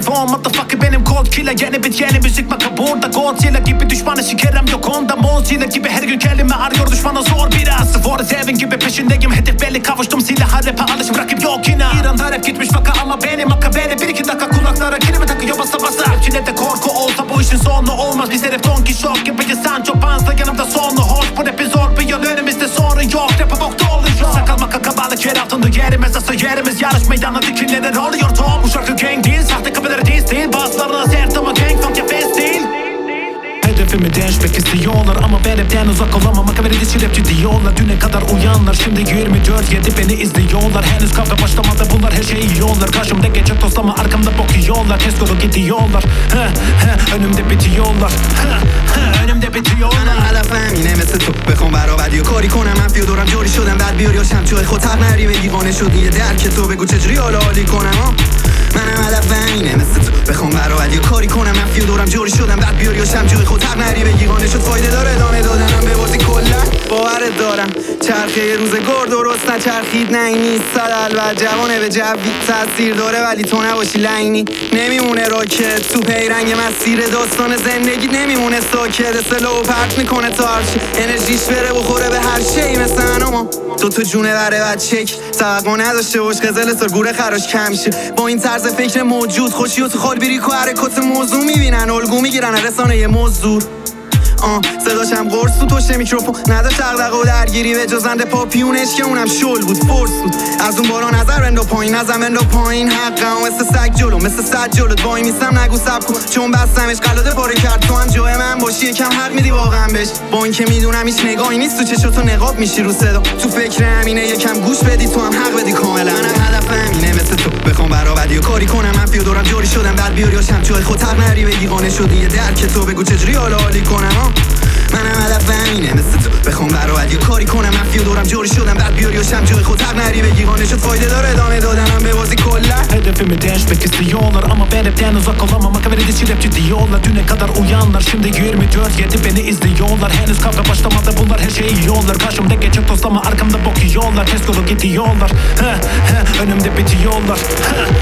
telefon motherfucker benim kod killer. Yeni bit yeni müzik maka burada Godzilla gibi düşmanı sikerim yok onda Mozilla gibi her gün kelime arıyor düşmana zor biraz. Forrest Evin gibi peşindeyim hedef belli kavuştum silah rap'e alışım rakip yok yine. İran'da rap gitmiş vaka ama benim makabele. 1-2 dakika kulaklara kelime takıyor basa basa. Rapçide de korku olsa bu işin sonu olmaz. Bizde rap Don Kişot gibi Sancho Panza yanımda sonlu hoş. Bu rapi zor bir yol önümüzde sorun yok. Rap'e bokta oluyor. Sakal maka kabalık yer altında yerimiz asıl yerimiz. Yarış meydanı dikilleri oluyor tom. Bu şarkı gang değil sahte kapıları değil. Bazılarına sert ama gang funk ya fest değil. Hedefimi değişmek istiyorlar ama ben rapten uzak olamam. Makaberi dişi rapçi diyorlar. Düne kadar uyanlar şimdi 24/7 beni izliyorlar. Henüz kavga başlamadı bunlar her şeyi yiyorlar. Karşımda geçer toslama arkamda bok yiyorlar. Tez kolu gidiyorlar. Önümde bitiyorlar. önümde bitiyorlar. منم هدفم اینه مثل تو بخوام برآوردی و کاری کنم من فیو دورم جوری شدم بعد بیاری یا شمچوی خود حق نری به دیوانه شدی یه درک تو بگو چجوری حالا حالی کنم منم هدفم اینه مثل تو بخوام برآوردی و کاری کنم من فیو دورم جوری شدم بعد بیاری یا شمچوی خود حق نری به دیوانه شد فایده داره ادامه دادنم به بازی کلا باورت دارم چرخه روزگار درست نچرخید نه این نیست البته جوانه به جوی تاثیر داره ولی تو نباشی لعنی نمیمونه راکت تو پیرنگ مسیر داستان زندگی نمیمونه ساکت سلو پرت میکنه تا هرچی انرژیش بره بخوره به هر شی مثل انما دو تا جونه بره بچک توقع نداشته باش قزل سرگوره خراش کم میشه با این طرز فکر موجود خوشی و تو خال بیریک و حرکات موضوع میبینن الگو میگیرن رسانه یه موضوع صداشم قرص تو توشه میکروفون نداشت دغدغه و درگیری به جزنده پاپیونش که اونم شل بود فورس بود از اون بالا نظر بندو پایین نظر بندو پایین حقم مثل سگ جلو مثل صد جلوت وای میستم نگو سب کن چون بستمش قلاده پاره کرد تو هم جای من باشی یکم حق میدی واقعا بهش با این که میدونم هیچ نگاهی نیست تو چشاتو نقاب میشی رو صدا تو فکر همینه یکم گوش بدی تو هم حق بدی کاملا منم هدفم اینه مثل تو بخوام برآوردی و کاری کنم من فیو دورم جوری شدم بعد بیاری یا شمچوی خود حق نری به دیوانه شدی یه درک تو بگو چجوری حالا حالی کنم منم هدفم اینه مثل تو بخوام برآوردی و کاری کنم من فیو دورم جوری شدم بعد بیاری و شمچوی خود حق نری به دیوانه شد فایده داره ادامه دادنم به بازی کلا Hedefimi değişmek istiyorlar ama ben rapten uzak olamam. Makaberi dişi rapçi diyorlar. Düne kadar uyanlar şimdi 24/7 beni izliyorlar. Henüz kavga başlamadı bunlar her şeyi yiyorlar. Karşımda geçer toslama arkamda bok yiyorlar. Tez kolu gidiyorlar. Önümde bitiyorlar.